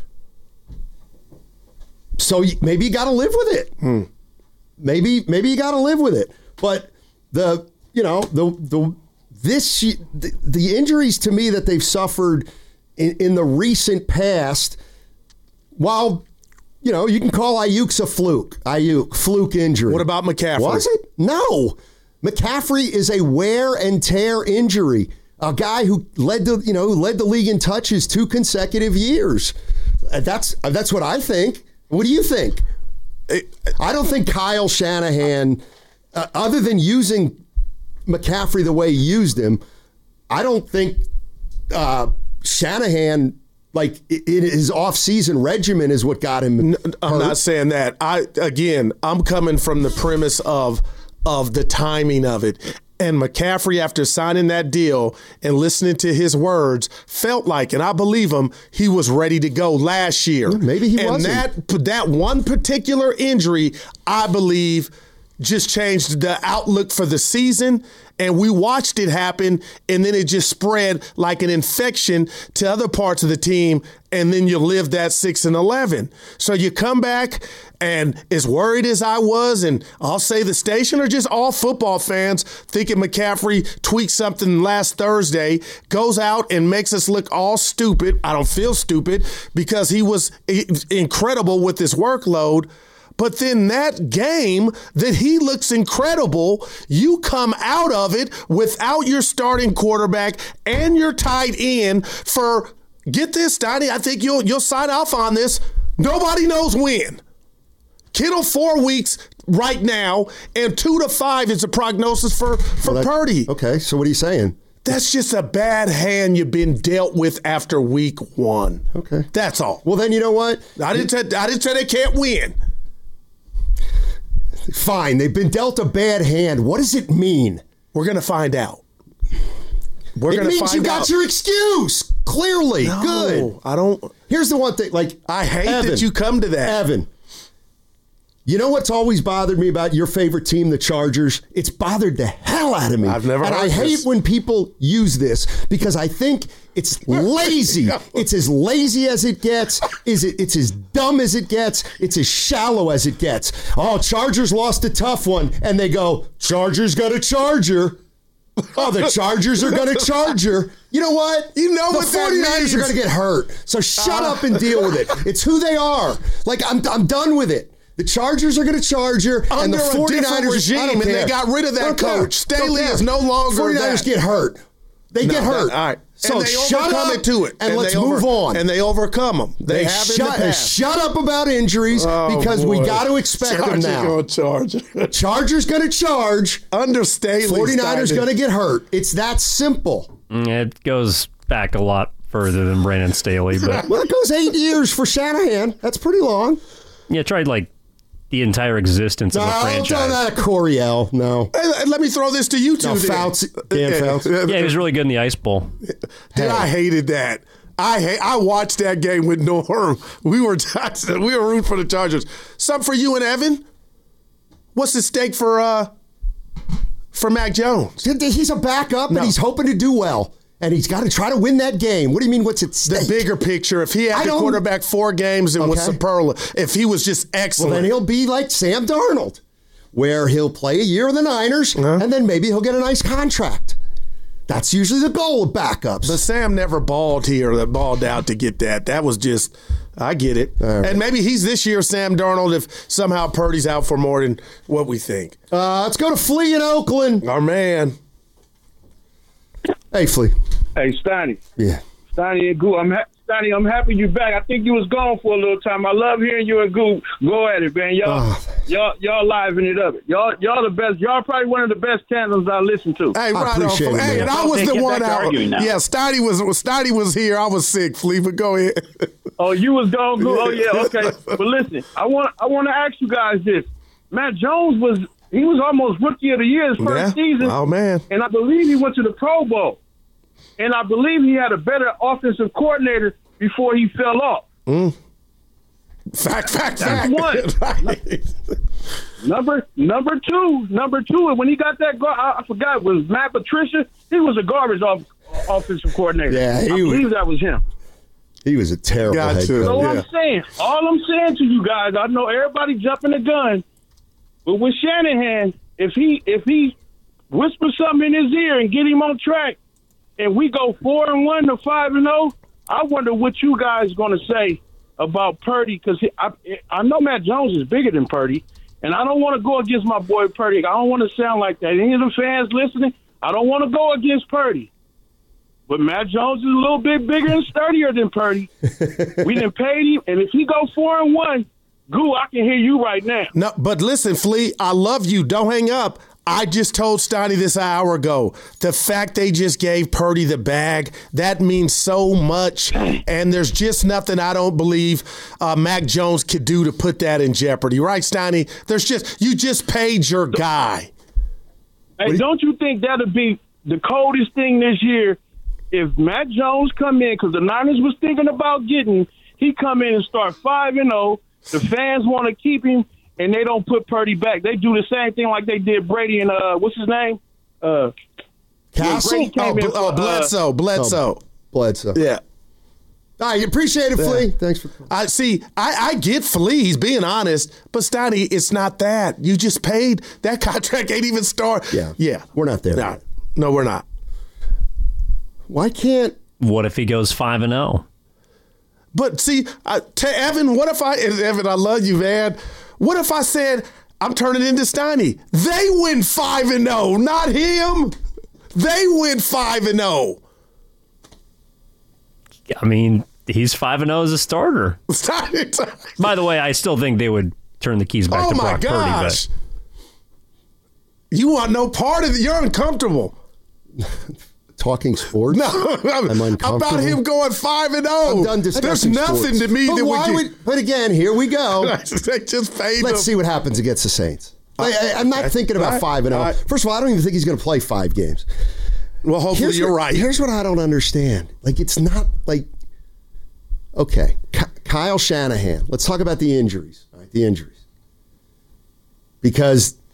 So maybe you got to live with it. Hmm. Maybe maybe you got to live with it. But the, you know, the the This the, the injuries to me that they've suffered in, in the recent past, while, you know, you can call Ayuk's a fluke. Ayuk, fluke injury. What about McCaffrey? Was it? No. McCaffrey is a wear and tear injury. A guy who led the, you know, who led the league in touches two consecutive years. That's that's what I think. What do you think? I don't think Kyle Shanahan, uh, other than using McCaffrey the way he used him, I don't think uh, Shanahan, like, in his off-season regimen is what got him hurt. I'm not saying that. I again, I'm coming from the premise of of the timing of it. And McCaffrey, after signing that deal and listening to his words, felt like, and I believe him, he was ready to go last year. Yeah, maybe he and wasn't. And that, that one particular injury, I believe, just changed the outlook for the season, and we watched it happen, and then it just spread like an infection to other parts of the team, and then you live that six and eleven. So you come back, and as worried as I was, and I'll say the station or just all football fans thinking McCaffrey tweaked something last Thursday, goes out and makes us look all stupid. I don't feel stupid because he was incredible with his workload. But then that game that he looks incredible, you come out of it without your starting quarterback and your tight end for, get this, Steiny, I think you'll you'll sign off on this. Nobody knows when. Kittle four weeks right now, and two to five is a prognosis for, for well, that, Purdy. Okay, so what are you saying? That's just a bad hand you've been dealt with after week one. Okay. That's all. Well, then you know what? I didn't say, I didn't say they can't win. Fine, they've been dealt a bad hand. What does it mean? We're going to find out. We're it gonna means find you got out. your excuse. Clearly. No, good. I don't. Here's the one thing. Like I hate Evan, that you come to that. Evan, you know what's always bothered me about your favorite team, the Chargers? It's bothered the hell out of me. I've never and heard I hate this. when people use this because I think it's lazy. It's as lazy as it gets. Is it? It's as dumb as it gets. It's as shallow as it gets. Oh, Chargers lost a tough one. And they go, Chargers got a Charger. Oh, the Chargers are going to charge her. You know what? You know the what that forty-niners means. are going to get hurt. So shut uh, up and deal with it. It's who they are. Like, I'm I'm done with it. The Chargers are going to charge her, and the forty-niners regime, I don't and care. they got rid of that Don't coach. care. Staley Don't is care. no longer forty-niners that. get hurt. They No, get hurt. that- all right. So and they shut overcome up it to it, and, and let's they over- move on. And they overcome them. They, They have shut, in the past. shut up about injuries Oh, because we boy. got to expect Chargers them now. Gonna charge. Chargers going to charge. Under Staley. forty-niners Steiner. going to get hurt. It's that simple. It goes back a lot further than Brandon Staley, but Well, it goes eight years for Shanahan. That's pretty long. yeah, tried like the entire existence No, of a don't franchise. tell that at Coryell. No. Hey, let me throw this to you two. No, then. Fauci. Dan Fauci. Yeah, he was really good in the Ice Bowl. Dude, Hey. I hated that. I hate, I watched that game with Norm. We were we were rooting for the Chargers. Something for you and Evan? What's the stake for uh for Mac Jones? He's a backup, No. and he's hoping to do well. And he's got to try to win that game. What do you mean, what's at stake? The bigger picture. If he I had the don't- quarterback four games and was Okay. superlative, if he was just excellent. Well, then he'll be like Sam Darnold, where he'll play a year in the Niners, Uh-huh. and then maybe he'll get a nice contract. That's usually the goal of backups. But Sam never balled here or balled out to get that. That was just, I get it. right. And maybe he's this year Sam Darnold if somehow Purdy's out for more than what we think. Uh, let's go to Flea in Oakland. Our man. Hey, Flea. Hey, Steiny. Yeah. Steiny and Goo. I'm ha- Steiny, I'm happy you back. I think you was gone for a little time. I love hearing you and Goo go at it, man. Y'all, Oh, y'all, y'all liven it up. Y'all, y'all the best. Y'all probably one of the best tandems I listen to. Hey, right appreciate on. it, Hey, man. and I was Hey, the get one back to out. arguing now. Yeah, Steiny was Steiny was here. I was sick, Flea, but go ahead. Oh, you was gone, Goo. Oh, yeah, okay. But listen, I want, I want to ask you guys this. Matt Jones was, he was almost rookie of the year his first Yeah. season. Oh, man. And I believe he went to the Pro Bowl. And I believe he had a better offensive coordinator before he fell off. Mm. Fact, fact, That's fact. one. Right. Number number two, number two, and when he got that, gar- I, I forgot, was Matt Patricia. He was a garbage off, offensive coordinator. Yeah, he I was- believe that was him. He was a terrible Got head to. coach. So Yeah. I'm saying, all I'm saying to you guys, I know everybody jumping the gun, but with Shanahan, if he if he whispers something in his ear and get him on track, and we go four and one to five and zero, I wonder what you guys going to say about Purdy, because I I know Matt Jones is bigger than Purdy, and I don't want to go against my boy Purdy. I don't want to sound like that. Any of the fans listening, I don't want to go against Purdy. But Matt Jones is a little bit bigger and sturdier than Purdy. We done paid him, and if he go four and one, Goo, I can hear you right now. No, but listen, Flea, I love you. Don't hang up. I just told Steiny this an hour ago. The fact they just gave Purdy the bag, that means so much. And there's just nothing I don't believe uh, Mac Jones could do to put that in jeopardy. Right, Steiny? There's just, you just paid your guy. Hey, don't you think that'd be the coldest thing this year if Matt Jones come in, because the Niners was thinking about getting, he come in and start five and oh, the fans want to keep him, and they don't put Purdy back. They do the same thing like they did Brady and, uh, what's his name? Uh, Castle? Brady came Oh, in Bl- for, oh uh, Bledsoe, Bledsoe. Bledsoe. Yeah. All right, appreciate it, Flea. Thanks for I see. I, I get Flea. He's being honest, but Steiny, it's not that. You just paid that contract. Ain't even start. Yeah, yeah. We're not there. No, no, we're not. Why can't? What if he goes five and zero? But see, uh, to Evan, what if I? And Evan, I love you, man. What if I said I'm turning into Steiny? They went five and zero, not him. They went five and zero. I mean, he's five and zero as a starter. By the way, I still think they would turn the keys back oh to my Brock gosh. Purdy. You want no part of it. You're uncomfortable. Talking sports? No, I'm uncomfortable. About him going five and zero. I'm done discussing There's nothing sports. to me but that why would, would. But again, here we go. they just paid Let's him. see what happens against the Saints. I, I, I'm not Okay. thinking about All right. five and zero. All right. First of all, I don't even think he's going to play five games. Well, hopefully Here's you're what, right. Here's what I don't understand. Like, it's not like, okay, Ky- Kyle Shanahan. Let's talk about the injuries. All right, the injuries. Because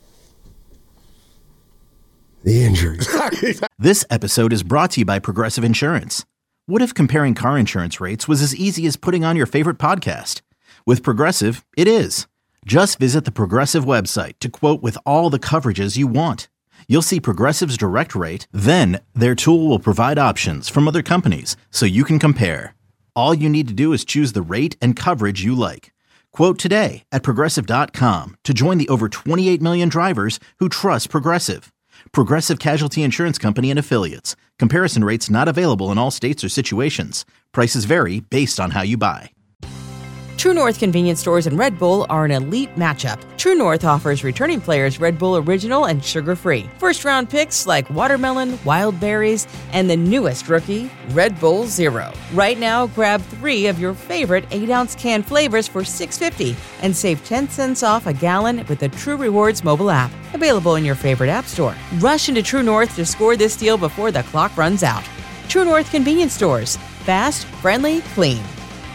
the injuries. This episode is brought to you by Progressive Insurance. What if comparing car insurance rates was as easy as putting on your favorite podcast? With Progressive, it is. Just visit the Progressive website to quote with all the coverages you want. You'll see Progressive's direct rate, then their tool will provide options from other companies so you can compare. All you need to do is choose the rate and coverage you like. Quote today at Progressive dot com to join the over twenty-eight million drivers who trust Progressive. Progressive Casualty Insurance Company and Affiliates. Comparison rates not available in all states or situations. Prices vary based on how you buy. True North convenience stores and Red Bull are an elite matchup. True North offers returning players Red Bull Original and sugar-free. First-round picks like watermelon, wild berries, and the newest rookie, Red Bull Zero. Right now, grab three of your favorite eight-ounce can flavors for six dollars and fifty cents and save ten cents off a gallon with the True Rewards mobile app. Available in your favorite app store. Rush into True North to score this deal before the clock runs out. True North convenience stores. Fast, friendly, clean.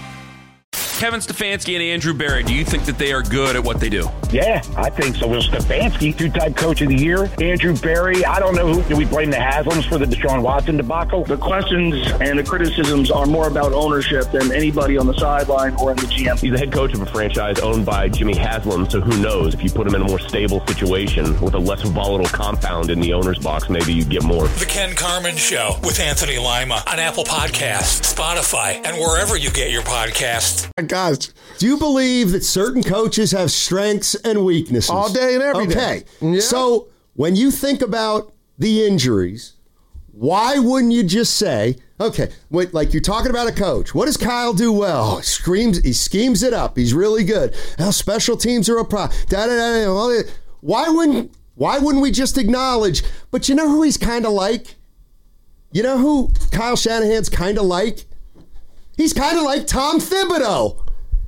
Kevin Stefanski and Andrew Berry, do you think that they are good at what they do? Yeah, I think so. Will Stefanski, two-time coach of the year. Andrew Berry, I don't know who. Do we blame the Haslams for the Deshaun Watson debacle? The questions and the criticisms are more about ownership than anybody on the sideline or in the G M. He's the head coach of a franchise owned by Jimmy Haslam, so who knows? If you put him in a more stable situation with a less volatile compound in the owner's box, maybe you get more. The Ken Carman Show with Anthony Lima on Apple Podcasts, Spotify, and wherever you get your podcasts. Gosh. Do you believe that certain coaches have strengths and weaknesses? All day and every day. Okay. Yeah. So when you think about the injuries, why wouldn't you just say, okay, wait, like you're talking about a coach. What does Kyle do well? He screams, he schemes it up. He's really good. Now special teams are a problem. Da, da, da, da. Why wouldn't why wouldn't we just acknowledge, but you know who he's kind of like? You know who Kyle Shanahan's kind of like? He's kind of like Tom Thibodeau.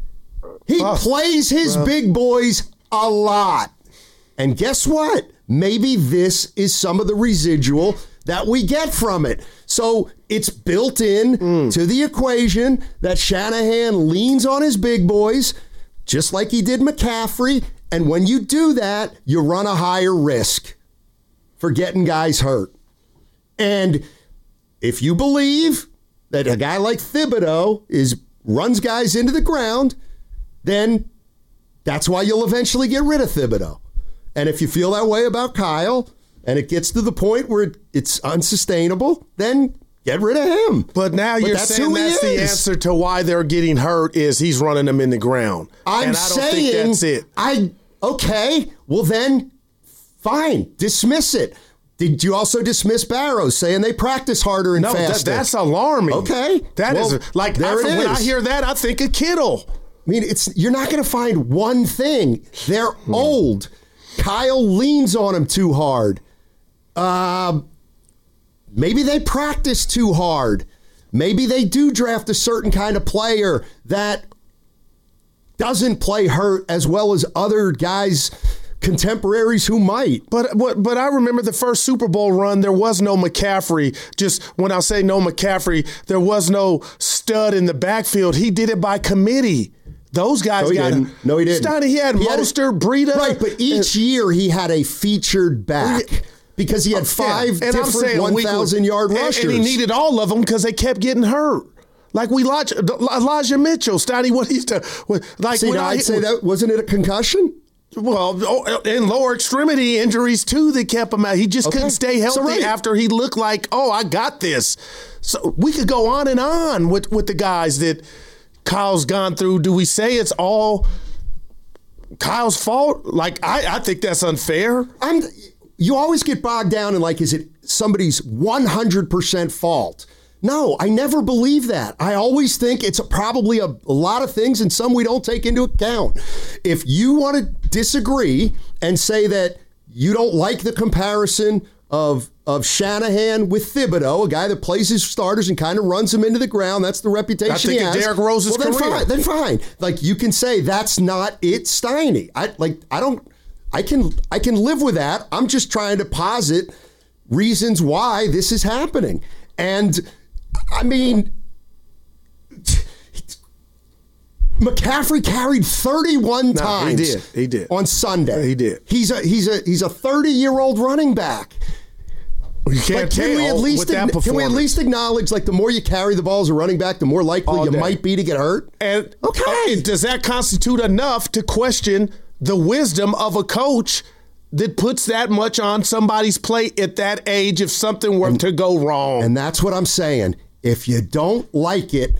He oh, plays his well. big boys a lot. And guess what? Maybe this is some of the residual that we get from it. So it's built in mm. to the equation that Shanahan leans on his big boys, just like he did McCaffrey. And when you do that, you run a higher risk for getting guys hurt. And if you believe that a guy like Thibodeau is runs guys into the ground, then that's why you'll eventually get rid of Thibodeau. And if you feel that way about Kyle, and it gets to the point where it, it's unsustainable, then get rid of him. But now but you're that's saying that's the answer to why they're getting hurt is he's running them in the ground. I'm and I don't saying, think that's it. I okay, well then, fine, dismiss it. Did you also dismiss Barrows, saying they practice harder and no, faster? No, that, that's alarming. Okay. That well, is like, there I, it when is. I hear that, I think of Kittle. I mean, it's you're not going to find one thing. They're hmm. old. Kyle leans on him too hard. Uh, maybe they practice too hard. Maybe they do draft a certain kind of player that doesn't play hurt as well as other guys, contemporaries who might. But, but but I remember the first Super Bowl run, there was no McCaffrey. Just when I say no McCaffrey, there was no stud in the backfield. He did it by committee. Those guys no, he got didn't. No, he didn't. Steiny, he had he Mostert, Breida. Right, but each uh, year he had a featured back because he had five yeah. different one thousand yard rushers. And, and he needed all of them because they kept getting hurt. Like we Elijah, Elijah Mitchell, Steiny, what he's done. Like See, when now I, I'd say that, wasn't it a concussion? Well, in lower extremity injuries, too, that kept him out. He just okay. couldn't stay healthy so right. after he looked like, oh, I got this. So we could go on and on with, with the guys that Kyle's gone through. Do we say it's all Kyle's fault? Like, I, I think that's unfair. I'm. You always get bogged down in, like, is it somebody's one hundred percent fault? No, I never believe that. I always think it's probably a, a lot of things and some we don't take into account. If you want to disagree and say that you don't like the comparison of of Shanahan with Thibodeau, a guy that plays his starters and kind of runs them into the ground, that's the reputation I think he has. Derrick Rose's well, then career. Fine, then fine. Like, you can say that's not it, Steiny. I like. I don't. I can. I can live with that. I'm just trying to posit reasons why this is happening, and. I mean, McCaffrey carried thirty-one no, times. He did. He did on Sunday. He did. He's a he's a he's a thirty-year-old running back. You can't like, can we at least with that can we at least acknowledge, like, the more you carry the ball as a running back, the more likely All you day. might be to get hurt? And okay, uh, does that constitute enough to question the wisdom of a coach that puts that much on somebody's plate at that age if something were and, to go wrong? And that's what I'm saying. If you don't like it,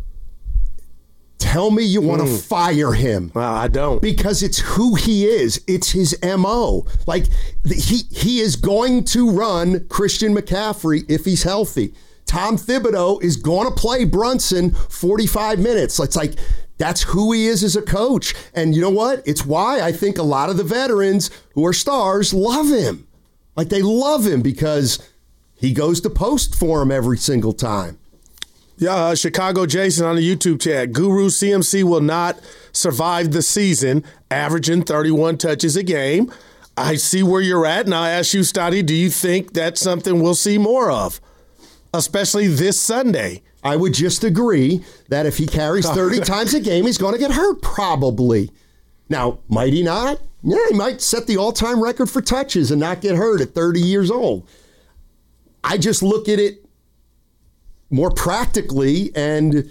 tell me you want to mm. fire him. Well, I don't. Because it's who he is. It's his M O. Like, he, he is going to run Christian McCaffrey if he's healthy. Tom Thibodeau is going to play Brunson forty-five minutes. It's like, that's who he is as a coach. And you know what? It's why I think a lot of the veterans who are stars love him. Like, they love him because he goes to post for him every single time. Yeah, uh, Chicago Jason on the YouTube chat. Guru C M C will not survive the season, averaging thirty-one touches a game. I see where you're at, and I'll ask you, Stoddy, do you think that's something we'll see more of, especially this Sunday? I would just agree that if he carries thirty times a game, he's going to get hurt, probably. Now, might he not? Yeah, he might set the all-time record for touches and not get hurt at thirty years old. I just look at it more practically, and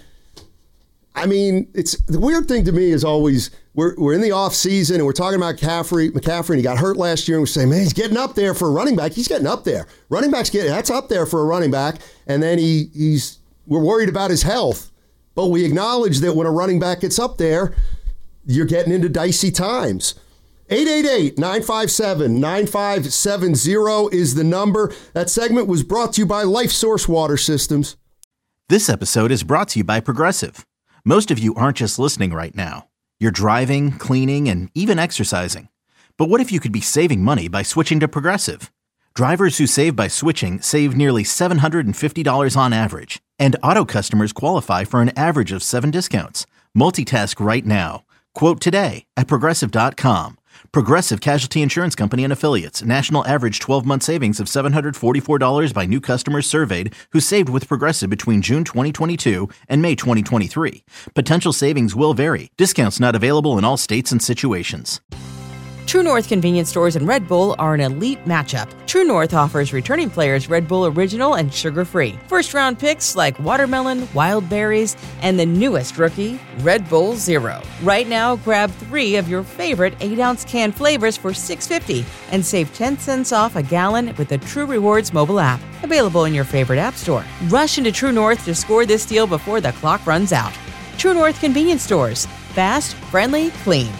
I mean, it's the weird thing to me is always we're we're in the off season and we're talking about McCaffrey, McCaffrey, and he got hurt last year, and we say, man, he's getting up there for a running back. He's getting up there. Running backs get that's up there for a running back, and then he he's we're worried about his health, but we acknowledge that when a running back gets up there, you're getting into dicey times. eight eight eight, nine five seven, nine five seven zero is the number. That segment was brought to you by Life Source Water Systems. This episode is brought to you by Progressive. Most of you aren't just listening right now. You're driving, cleaning, and even exercising. But what if you could be saving money by switching to Progressive? Drivers who save by switching save nearly seven hundred fifty dollars on average. And auto customers qualify for an average of seven discounts. Multitask right now. Quote today at Progressive dot com. Progressive Casualty Insurance Company and Affiliates. National average twelve-month savings of seven hundred forty-four dollars by new customers surveyed who saved with Progressive between June twenty twenty-two and May twenty twenty-three. Potential savings will vary. Discounts not available in all states and situations. True North convenience stores and Red Bull are an elite matchup. True North offers returning players Red Bull Original and sugar-free. First-round picks like watermelon, wild berries, and the newest rookie, Red Bull Zero. Right now, grab three of your favorite eight-ounce can flavors for six dollars and fifty cents and save ten cents off a gallon with the True Rewards mobile app. Available in your favorite app store. Rush into True North to score this deal before the clock runs out. True North convenience stores. Fast, friendly, clean.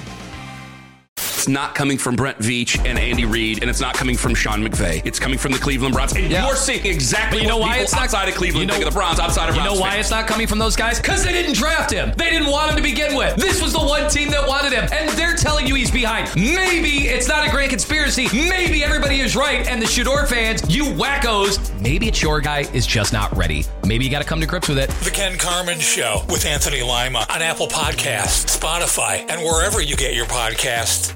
It's not coming from Brent Veach and Andy Reid, and it's not coming from Sean McVay. It's coming from the Cleveland Browns. And yeah. you're seeing exactly you know what why people it's not, outside of Cleveland you know, think of the Browns, outside of You Browns know why fans. it's not coming from those guys? Because they didn't draft him. They didn't want him to begin with. This was the one team that wanted him, and they're telling you he's behind. Maybe it's not a grand conspiracy. Maybe everybody is right, and the Shador fans, you wackos, maybe it's your guy is just not ready. Maybe you got to come to grips with it. The Ken Carman Show with Anthony Lima on Apple Podcasts, Spotify, and wherever you get your podcasts.